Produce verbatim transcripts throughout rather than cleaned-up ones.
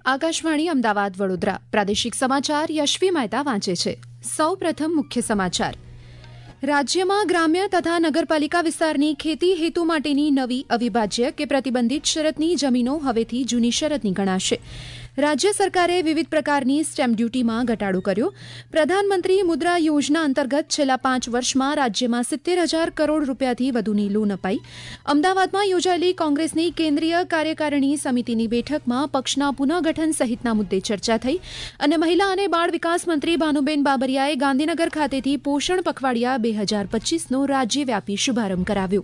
આકાશવાણી અમદાવાદ વડોદરા પ્રાદેશિક સમાચાર યશવી મહેતા વાંચે છે. સૌ પ્રથમ મુખ્ય સમાચાર. રાજ્યમાં ગ્રામ્ય તથા નગરપાલિકા વિસ્તારની ખેતી હેતુ માટેની નવી અવિભાજ્ય કે પ્રતિબંધિત શરતની જમીનો હવેથી જૂની શરતની ગણાશે. રાજ્ય સરકારે વિવિધ પ્રકારની સ્ટેમ્પ ડ્યુટીમાં ઘટાડો કર્યો. પ્રધાનમંત્રી મુદ્રા યોજના અંતર્ગત છેલ્લા પાંચ વર્ષમાં રાજ્યમાં સિત્તેર હજાર કરોડ રૂપિયાથી વધુની લોન અપાઈ. અમદાવાદમાં યોજાયેલી કોંગ્રેસની કેન્દ્રીય કાર્યકારિણી સમિતિની બેઠકમાં પક્ષના પુનઃગઠન સહિતના મુદ્દે ચર્ચા થઈ અને મહિલા અને બાળ વિકાસ મંત્રી ભાનુબેન બાબરિયાએ ગાંધીનગર ખાતેથી પોષણ પખવાડિયા બે હજાર પચીસનો રાજ્યવ્યાપી શુભારંભ કરાવ્યો.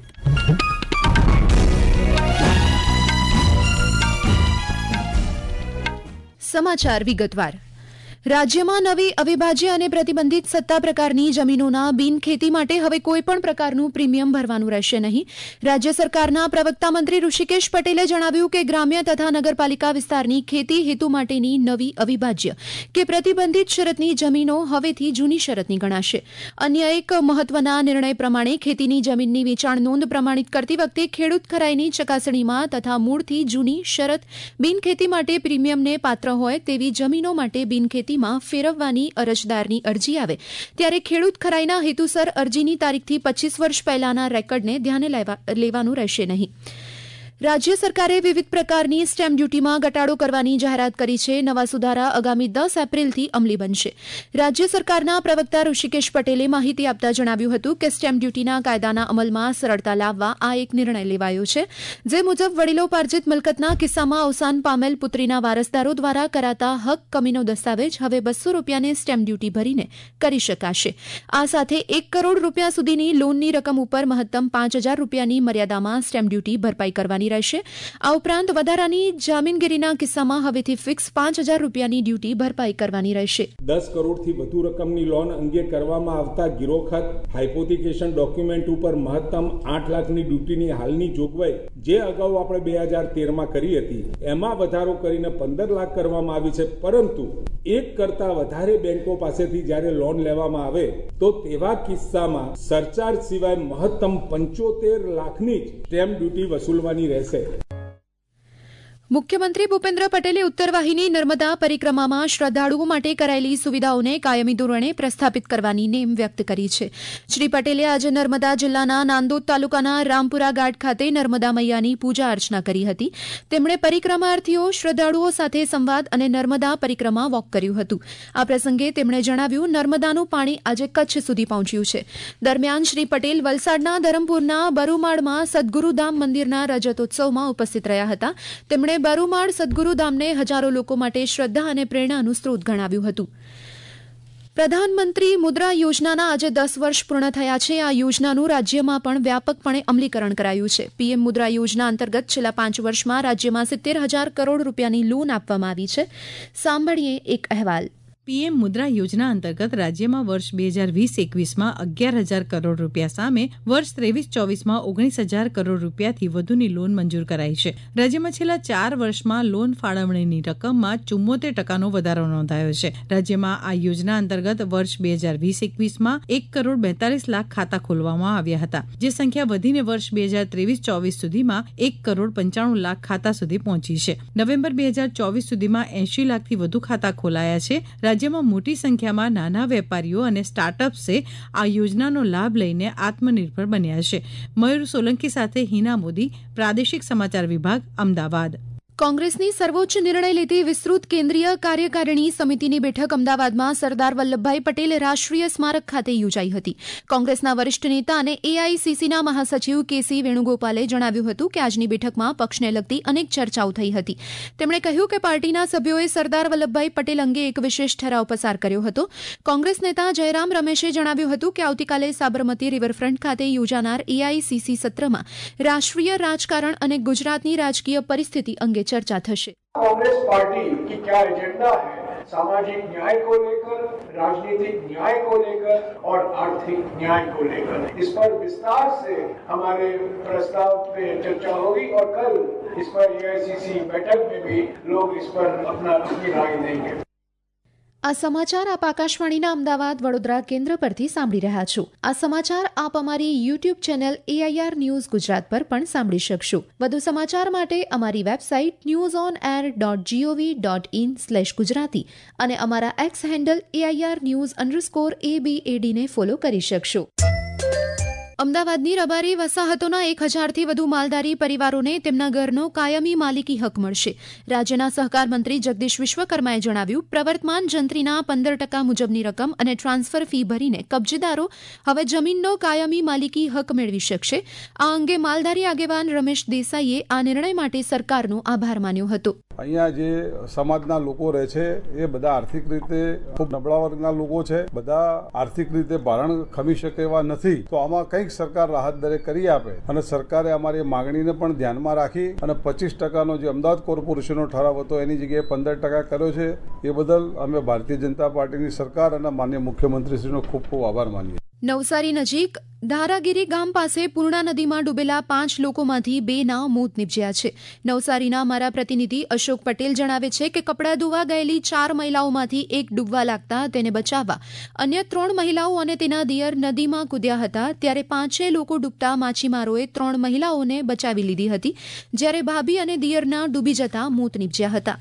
સમાચાર વિગતવાર. રાજ્યમાં નવી અવિભાજ્ય અને પ્રતિબંધિત સત્તા પ્રકારની જમીનોના બિન ખેતી માટે હવે કોઈપણ પ્રકારનું પ્રીમિયમ ભરવાનું રહેશે નહીં. રાજ્ય સરકારના પ્રવક્તા મંત્રી ઋષિકેશ પટેલે જણાવ્યું કે ગ્રામ્ય તથા નગરપાલિકા વિસ્તારની ખેતી હેતુ માટેની નવી અવિભાજ્ય કે પ્રતિબંધિત શરતની જમીનો હવેથી જૂની શરતની ગણાશે. અન્ય એક મહત્વના નિર્ણય પ્રમાણે ખેતીની જમીનની વેચાણ નોંધ પ્રમાણિત કરતી વખતે ખેડૂત ખરાઈની ચકાસણીમાં તથા મૂળથી જૂની શરત બિનખેતી માટે પ્રીમિયમને પાત્ર હોય તેવી જમીનો માટે બિનખેતી માં ફેરવવાની અરજદારની અરજી આવે ત્યારે ખેડૂત ખરાઈના હેતુસર અરજીની તારીખથી પચીસ વર્ષ પહેલાના રેકર્ડને ધ્યાને લેવાનું રહેશે નહીં. રાજ્ય સરકારે વિવિધ પ્રકારની સ્ટેમ્પ ડ્યુટીમાં ઘટાડો કરવાની જાહેરાત કરી છે. નવા સુધારા આગામી દસ એપ્રિલથી અમલી બનશે. રાજ્ય સરકારના પ્રવક્તા ઋષિકેશ પટેલે માહિતી આપતા જણાવ્યું હતું કે સ્ટેમ્પ ડ્યુટીના કાયદાના અમલમાં સરળતા લાવવા આ એક નિર્ણય લેવાયો છે, જે મુજબ વડીલોપાર્જિત મિલકતના કિસ્સામાં અવસાન પામેલ પુત્રીના વારસદારો દ્વારા કરાતા હક કમીનો દસ્તાવેજ હવે બસો રૂપિયાની સ્ટેમ્પ ડ્યુટી ભરીને કરી શકાશે. આ સાથે એક કરોડ રૂપિયા સુધીની લોનની રકમ ઉપર મહત્તમ પાંચ હજાર રૂપિયાની મર્યાદામાં સ્ટેમ્પ ડ્યુટી ભરપાઈ કરવાની રહેશે. આ ઉપરાંત વધારાની જામીનગીરીના કિસ્સામાં હવેથી ફિક્સ પાંચ હજાર રૂપિયાની ડ્યુટી ભરપાઈ કરવાની રહેશે. દસ કરોડથી વધુ રકમની લોન અંગે કરવામાં આવતા ગિરોખત હાઇપોથિકેશન ડોક્યુમેન્ટ ઉપર મહત્તમ આઠ લાખની ડ્યુટીની હાલની જોગવાઈ જે અગાઉ આપણે બે હજાર તેરમાં કરી હતી એમાં વધારો કરીને પંદર લાખ કરવામાં આવી છે. પરંતુ એક કરતા વધારે બેંકો પાસેથી જ્યારે લોન લેવામાં આવે તો તેવા કિસ્સામાં સરચાર્જ સિવાય મહત્તમ પંચોતેર લાખની જ સ્ટેમ્પ ડ્યુટી વસૂલવાની રહેશે. મુખ્યમંત્રી ભૂપેન્દ્ર પટેલે ઉત્તરવાહિની નર્મદા પરિક્રમામાં શ્રદ્ધાળુઓ માટે કરાયેલી સુવિધાઓને કાયમી ધોરણે પ્રસ્થાપિત કરવાની નેમ વ્યક્ત કરી છે. શ્રી પટેલે આજે નર્મદા જિલ્લાના નાંદોદ તાલુકાના રામપુરા ઘાટ ખાતે નર્મદા મૈયાની પૂજા અર્ચના કરી હતી. તેમણે પરિક્રમાર્થીઓ શ્રદ્ધાળુઓ સાથે સંવાદ અને નર્મદા પરિક્રમા વોક કર્યું હતું. આ પ્રસંગે તેમણે જણાવ્યું નર્મદાનું પાણી આજે કચ્છ સુધી પહોંચ્યું છે. દરમિયાન શ્રી પટેલ વલસાડના ધરમપુરના બરુમાળમાં સદગુરુધામ મંદિરના રજતોત્સવમાં ઉપસ્થિત રહ્યા હતા. તેમણે બરુમાળ સદગુરુધામને હજારો લોકો માટે શ્રદ્ધા અને પ્રેરણાનું સ્ત્રોત ગણાવ્યું હતું. પ્રધાનમંત્રી મુદ્રા યોજનાના આજે દસ વર્ષ પૂર્ણ થયા છે. આ યોજનાનું રાજ્યમાં પણ વ્યાપકપણે અમલીકરણ કરાયું છે. પીએમ મુદ્રા યોજના અંતર્ગત છેલ્લા પાંચ વર્ષમાં રાજ્યમાં સિત્તેર હજાર કરોડ રૂપિયાની લોન આપવામાં આવી છે. સાંભળીએ એક અહેવાલ. પીએમ મુદ્રા યોજના અંતર્ગત રાજ્યમાં વર્ષ બે હજાર વીસ એકવીસમાં અગિયાર હજાર કરોડ રૂપિયા સામે વર્ષ ત્રેવીસ ચોવીસમાં ઓગણીસ હજાર કરોડ રૂપિયાથી વધુની લોન મંજૂર કરાઈ છે. રાજ્યમાં છેલ્લા ચાર વર્ષમાં લોન ફાળવણીની રકમમાં ચુમ્મોતેર ટકાનો વધારો નોંધાયો છે. રાજ્યમાં આ યોજના અંતર્ગત વર્ષ બે હજાર વીસ એકવીસમાં એક કરોડ બેતાલીસ લાખ ખાતા ખોલવામાં આવ્યા હતા, જે સંખ્યા વધીને વર્ષ બે હજાર ત્રેવીસ ચોવીસ સુધીમાં એક કરોડ પંચાણું લાખ ખાતા સુધી પહોંચી છે. નવેમ્બર બે હજાર ચોવીસ સુધીમાં એંશી લાખથી વધુ ખાતા ખોલાયા છે. રાજ્યમાં મોટી સંખ્યામાં નાના વેપારીઓ અને સ્ટાર્ટઅપ્સે આ યોજનાનો લાભ લઈને આત્મનિર્ભર બન્યા છે. મયુર સોલંકી સાથે હિના મોદી, પ્રાદેશિક સમાચાર વિભાગ, અમદાવાદ. કોંગ્રેસની સર્વોચ્ચ નિર્ણય લેતી વિસ્તૃત કેન્દ્રીય કાર્યકારિણી સમિતિની બેઠક અમદાવાદમાં સરદાર વલ્લભભાઈ પટેલ રાષ્ટ્રીય સ્મારક ખાતે યોજાઈ હતી. કોંગ્રેસના વરિષ્ઠ નેતા અને એઆઈસીસીના મહાસચિવ કેસી વેણુગોપાલે જણાવ્યું હતું કે આજની બેઠકમાં પક્ષને લગતી અનેક ચર્ચાઓ થઈ હતી. તેમણે કહ્યું કે પાર્ટીના સભ્યોએ સરદાર વલ્લભભાઈ પટેલ અંગે એક વિશેષ ઠરાવ પસાર કર્યો હતો. કોંગ્રેસ નેતા જયરામ રમેશે જણાવ્યું હતું કે આવતીકાલે સાબરમતી રિવરફ્રન્ટ ખાતે યોજાનાર એઆઈસીસી સત્રમાં રાષ્ટ્રીય રાજકારણ અને ગુજરાતની રાજકીય પરિસ્થિતિ અંગે चर्चा થશે. कांग्रेस पार्टी की क्या एजेंडा है सामाजिक न्याय को लेकर, राजनीतिक न्याय को लेकर और आर्थिक न्याय को लेकर, इस पर विस्तार से हमारे प्रस्ताव पे चर्चा होगी और कल इस पर एआईसीसी बैठक में भी लोग इस पर अपना अपनी राय देंगे. આ સમાચાર આપ આકાશવાણીના અમદાવાદ વડોદરા કેન્દ્ર પરથી સાંભળી રહ્યા છો. આ સમાચાર આપ અમારી YouTube channel AIR news Gujarat પર પણ સાંભળી શકશો. વધુ સમાચાર માટે અમારી website news on air dot gov dot in slash Gujarati અને અમારા X handle AIR news underscore એબીએડીને ફોલો કરી શકશો. અમદાવાદની રબારી વસાહતોના એક હજારથી વધુ માલધારી પરિવારોને તેમના ઘરનો કાયમી માલિકી હક મળશે. રાજ્યના સહકાર મંત્રી જગદીશ વિશ્વકર્માએ જણાવ્યું, પ્રવર્તમાન જંત્રીના પંદર ટકા મુજબની રકમ અને ટ્રાન્સફર ફી ભરીને કબજેદારો હવે જમીનનો કાયમી માલિકી હક મેળવી શકશે. આ અંગે માલધારી આગેવાન રમેશ દેસાઈએ આ નિર્ણય માટે સરકારનો આભાર માન્યો હતો. અહીંયા જે સમાજના લોકો રહે છે એ બધા આર્થિક રીતે ખૂબ નબળા વર્ગના લોકો છે. બધા આર્થિક રીતે ભારણ ખમી શકે એવા નથી. તો આમાં કંઈક સરકાર રાહત દરે કરી આપે અને સરકારે અમારી માંગણીને પણ ધ્યાનમાં રાખી અને પચીસ ટકાનો જે અમદાવાદ કોર્પોરેશનનો ઠરાવ હતો એની જગ્યાએ પંદર ટકા કર્યો છે. એ બદલ અમે ભારતીય જનતા પાર્ટીની સરકાર અને માન્ય મુખ્યમંત્રીશ્રીનો ખૂબ ખૂબ આભાર માનીએ. નવસારી નજીક ધારાગીરી ગામ પાસે પૂર્ણા નદીમાં ડૂબેલા પાંચ લોકોમાંથી બેના મોત નીપજ્યા છે. નવસારીના અમારા પ્રતિનિધિ અશોક પટેલ જણાવે છે કે કપડાં ધોવા ગયેલી ચાર મહિલાઓમાંથી એક ડૂબવા લાગતા તેને બચાવવા અન્ય ત્રણ મહિલાઓ અને તેના દિયર નદીમાં કૂદ્યા હતા. ત્યારે પાંચે લોકો ડૂબતા માછીમારોએ ત્રણ મહિલાઓને બચાવી લીધી હતી, જ્યારે ભાભી અને દિયરના ડૂબી જતા મોત નીપજ્યા હતા.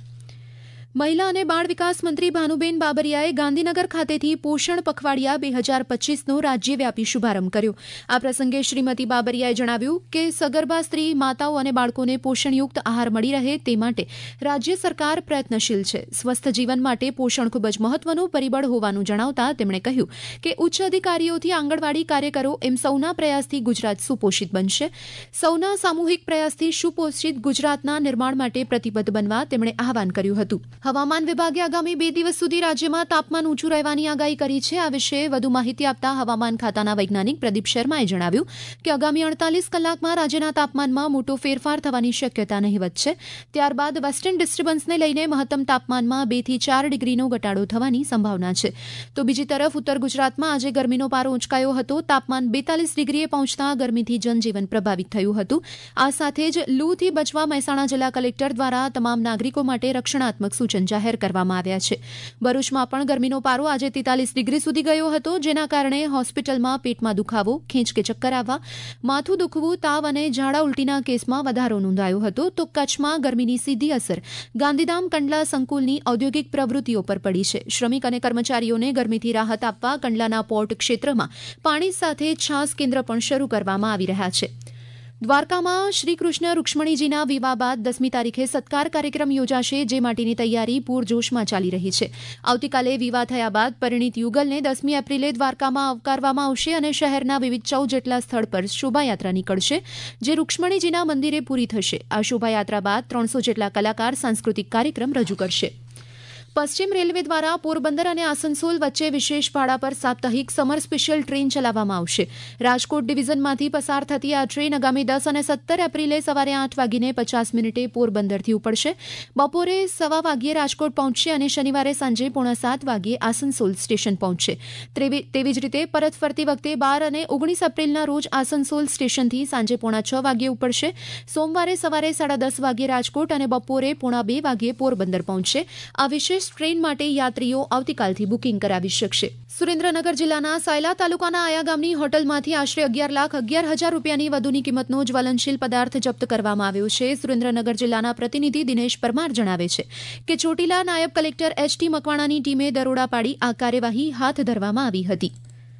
મહિલા અને બાળ વિકાસ મંત્રી ભાનુબેન બાબરિયાએ ગાંધીનગર ખાતેથી પોષણ પખવાડિયા બે હજાર પચીસનો રાજ્યવ્યાપી શુભારંભ કર્યો. આ પ્રસંગે શ્રીમતી બાબરિયાએ જણાવ્યું કે સગર્ભા સ્ત્રી, માતાઓ અને બાળકોને પોષણયુક્ત આહાર મળી રહે તે માટે રાજ્ય સરકાર પ્રયત્નશીલ છે. સ્વસ્થ જીવન માટે પોષણ ખૂબ જ મહત્વનું પરિબળ હોવાનું જણાવતા તેમણે કહ્યું કે ઉચ્ચ અધિકારીઓથી આંગણવાડી કાર્યકરો એમ સૌના પ્રયાસથી ગુજરાત સુપોષિત બનશે. સૌના સામૂહિક પ્રયાસથી સુપોષિત ગુજરાતના નિર્માણ માટે પ્રતિબદ્ધ બનવા તેમણે આહવાન કર્યું હતું. હવામાન વિભાગે આગામી બે દિવસ સુધી રાજ્યમાં તાપમાન ઊંચું રહેવાની આગાહી કરી છે. આ વિશે વધુ માહિતી આપતા હવામાન ખાતાના વૈજ્ઞાનિક પ્રદીપ શર્માએ જણાવ્યું કે આગામી અડતાલીસ કલાકમાં રાજ્યના તાપમાનમાં મોટો ફેરફાર થવાની શક્યતા નહિવત છે. ત્યારબાદ વેસ્ટર્ન ડિસ્ટર્બન્સને લઈને મહત્તમ તાપમાનમાં બે થી ચાર ડિગ્રીનો ઘટાડો થવાની સંભાવના છે. તો બીજી તરફ ઉત્તર ગુજરાતમાં આજે ગરમીનો પારો ઊંચકાયો હતો. તાપમાન બેતાલીસ ડિગ્રીએ પહોંચતા ગરમીથી જનજીવન પ્રભાવિત થયું હતું. આ સાથે જ લૂથી બચવા મહેસાણા જિલ્લા કલેક્ટર દ્વારા તમામ નાગરિકો માટે રક્ષણાત્મક સૂચન જાહેર કરવામાં આવ્યા છે. ભરૂચમાં પણ ગરમીનો પારો આજે તેતાલીસ ડિગ્રી સુધી ગયો હતો, જેના કારણે હોસ્પિટલમાં પેટમાં દુખાવો, ખેંચ કે ચક્કર આવવા, માથું દુખવું, તાવ અને ઝાડા ઉલટીના કેસમાં વધારો નોંધાયો હતો. તો કચ્છમાં ગરમીની સીધી અસર ગાંધીધામ કંડલા સંકુલની ઔદ્યોગિક પ્રવૃત્તિઓ પર પડી છે. શ્રમિક અને કર્મચારીઓને ગરમીથી રાહત આપવા કંડલાના પોર્ટ ક્ષેત્રમાં પાણી સાથે છાસ કેન્દ્ર પણ શરૂ કરવામાં આવી રહ્યા છે. દ્વારકામાં શ્રીકૃષ્ણ રૂક્ષ્મણીજીના વિવાહ બાદ દસમી તારીખે સત્કાર કાર્યક્રમ યોજાશે, જે માટેની તૈયારી પૂરજોશમાં ચાલી રહી છે. આવતીકાલે વિવાહ થયા બાદ પરિણીત યુગલને દસમી એપ્રિલે દ્વારકામાં આવકારવામાં આવશે અને શહેરના વિવિધ ચૌદ જેટલા સ્થળ પર શોભાયાત્રા નીકળશે, જે રૂક્ષ્મણીજીના મંદિરે પૂરી થશે. આ શોભાયાત્રા બાદ ત્રણસો જેટલા કલાકાર સાંસ્કૃતિક કાર્યક્રમ રજૂ કરશે. પશ્ચિમ રેલવે દ્વારા પોરબંદર અને આસનસોલ વચ્ચે વિશેષ ભાડા પર સાપ્તાહિક સમર સ્પેશિયલ ટ્રેન ચલાવવામાં આવશે. રાજકોટ ડિવિઝનમાંથી પસાર થતી આ ટ્રેન આગામી દસ અને સત્તર એપ્રિલે સવારે આઠ વાગીને પચાસ મિનિટે પોરબંદરથી ઉપડશે, બપોરે સવા વાગ્યે રાજકોટ પહોંચશે અને શનિવારે સાંજે પોણા સાત વાગ્યે આસનસોલ સ્ટેશન પહોંચશે. તેવી જ રીતે પરત ફરતી વખતે બાર અને ઓગણીસ એપ્રિલના રોજ આસનસોલ સ્ટેશનથી સાંજે પોણા છ વાગ્યે ઉપડશે. સોમવારે સવારે સાડા દસ વાગ્યે રાજકોટ અને બપોરે પોણા બે વાગ્યે પોરબંદર પહોંચશે. આ વિશેષ ટ્રેન માટે યાત્રીઓ આવતીકાલથી બુકિંગ કરાવી શકશે. સુરેન્દ્રનગર જિલ્લાના સાયલા તાલુકાના આયા ગામની હોટલમાંથી આશરે અગિયાર લાખ અગિયાર હજાર રૂપિયાની વધુની કિંમતનો જ્વલનશીલ પદાર્થ જપ્ત કરવામાં આવ્યો છે. સુરેન્દ્રનગર જિલ્લાના પ્રતિનિધિ દિનેશ પરમાર જણાવે છે કે ચોટીલા નાયબ કલેક્ટર એચ ટી મકવાણાની ટીમે દરોડા પાડી આ કાર્યવાહી હાથ ધરવામાં આવી હતી.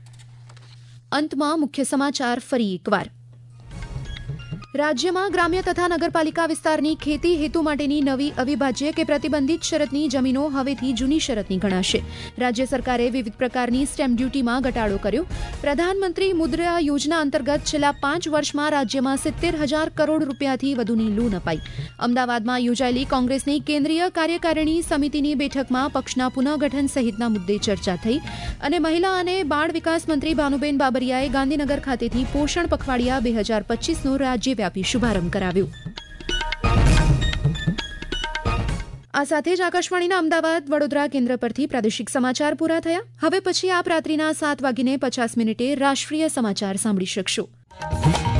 અંતમાં મુખ્ય સમાચાર ફરી એકવાર. રાજ્યમાં ગ્રામ્ય તથા નગરપાલિકા વિસ્તારની ખેતી હેતુ માટેની નવી અવિભાજ્ય કે પ્રતિબંધિત શરતની જમીનો હવેથી જૂની શરતની ગણાશે. રાજ્ય સરકારે વિવિધ પ્રકારની સ્ટેમ્પ ડ્યુટીમાં ઘટાડો કર્યો. પ્રધાનમંત્રી મુદ્રા યોજના અંતર્ગત છેલ્લા પાંચ વર્ષમાં રાજ્યમાં સિત્તેર હજાર કરોડ રૂપિયાથી વધુની લોન અપાઈ. અમદાવાદમાં યોજાયેલી કોંગ્રેસની કેન્દ્રીય કાર્યકારિણી સમિતિની બેઠકમાં પક્ષના પુનઃગઠન સહિતના મુદ્દે ચર્ચા થઈ. અને મહિલા અને બાળ વિકાસ મંત્રી ભાનુબેન બાબરિયાએ ગાંધીનગર ખાતેથી પોષણ પખવાડિયા બે હજાર પચીસનો રાજ્ય વ્યાપી શુભારંભ કરાવ્યો. આ સાથે જ આકાશવાણીના અમદાવાદ વડોદરા કેન્દ્ર પરથી પ્રાદેશિક સમાચાર પૂરા થયા. હવે પછી આપ રાત્રિના સાત વાગીને પચાસ મિનિટે રાષ્ટ્રીય સમાચાર સાંભળી શકશો.